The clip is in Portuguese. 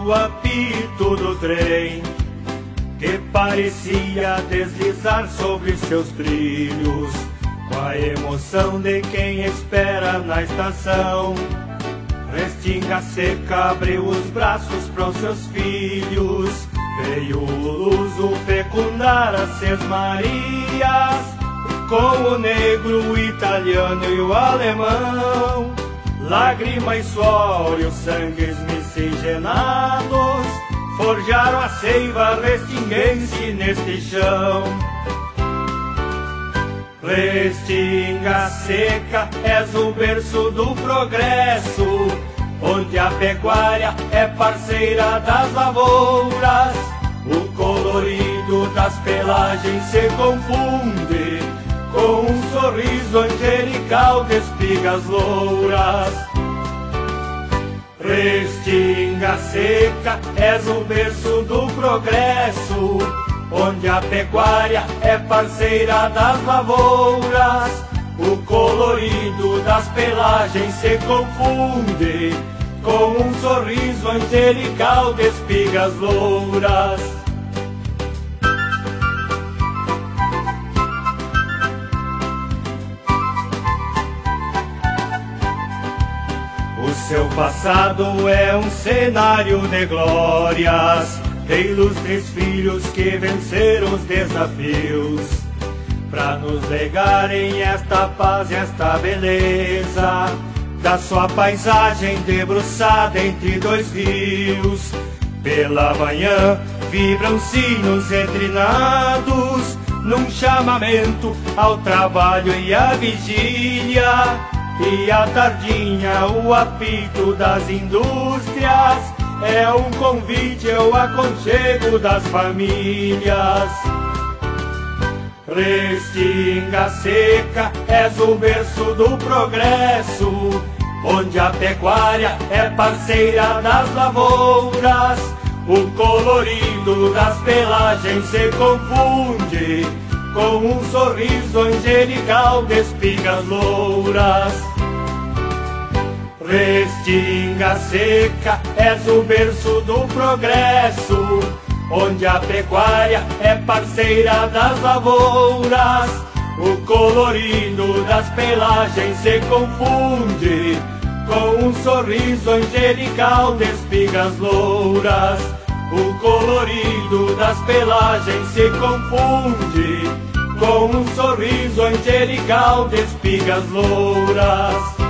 o apito do trem, que parecia deslizar sobre seus trilhos, com a emoção de quem espera na estação. Restinga seca abriu os braços para os seus filhos, veio o luso fecundar as sesmarias, com o negro, o italiano e o alemão. Lágrima e suor e os sangues miscigenados forjaram a seiva restinguense neste chão. Restinga seca, és o berço do progresso, onde a pecuária é parceira das lavouras. O colorido das pelagens se confunde com um sorriso angelical de espigas louras. Restinga seca, és o berço do progresso, onde a pecuária é parceira das lavouras. O colorido das pelagens se confunde com um sorriso angelical de espigas louras. O seu passado é um cenário de glórias, de ilustres filhos que venceram os desafios, pra nos legarem esta paz e esta beleza, da sua paisagem debruçada entre dois rios. Pela manhã vibram sinos retrinados, num chamamento ao trabalho e à vigília. E à tardinha o apito das indústrias é um convite ao aconchego das famílias. Restinga seca, és o berço do progresso, onde a pecuária é parceira das lavouras. O colorido das pelagens se confunde com um sorriso angelical de espigas louras. Restinga seca, és o berço do progresso, onde a pecuária é parceira das lavouras. O colorido das pelagens se confunde com um sorriso angelical de espigas louras. O colorido das pelagens se confunde com um sorriso angelical de espigas louras.